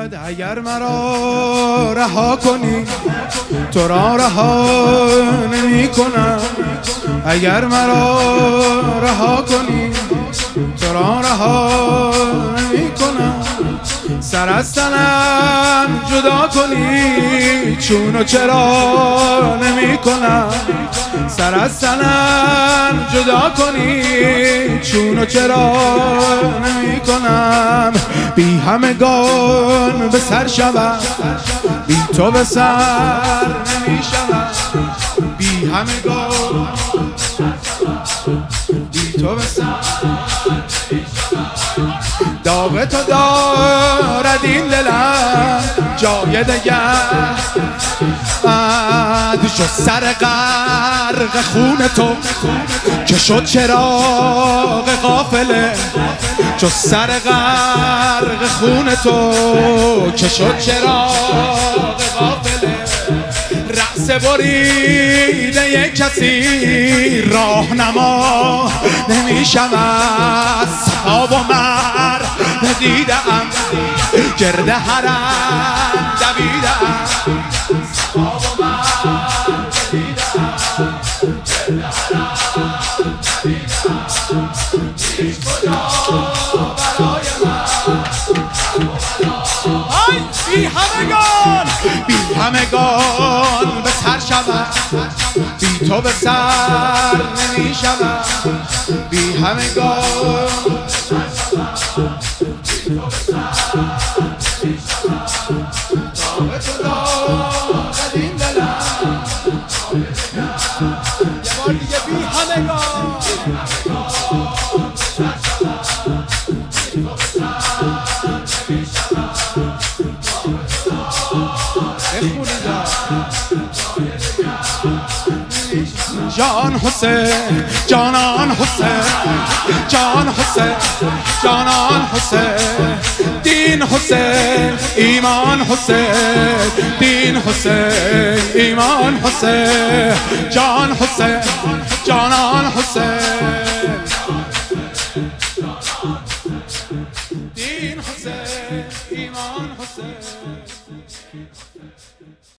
میگوید اگر مرا رها کنی تو را رها نمی کنم، اگر مرا رها کنی تو را رها نمی کنم، سر از تنم جدا کنی چون و چرا نمی کنم، سر از تنم جدا کنی چون و چرا نمی کنم، بی همگان به سر شود بی تو به سر نمی شود، بی همگان بی تو به سر داغ تو دارد این دلم جای دگر جز سر غرق خون تو که شد چراغ قافله، جز سر غرق خون تو که شد چراغ قافله، رأس بریده یک کسی راهنما نمی شود، صفا و مرد دیدم گرد حرم دویدم، صفا و مرد دیدم گرد حرم دویدم، هیچ کجا برای من بی همگان بی همگان به سر شود بی تو به سر نمی شود، بی همگان بی تو به سر نمی شود، داغ تو دارد این دلم یه بار دیگه بی همگان به سر شود بی تو به سر نمی شود، جان حسین جانان حسین جان حسین جانان حسین دین حسین ایمان حسین دین حسین ایمان حسین جان حسین جانان حسین دین حسین ایمان حسین.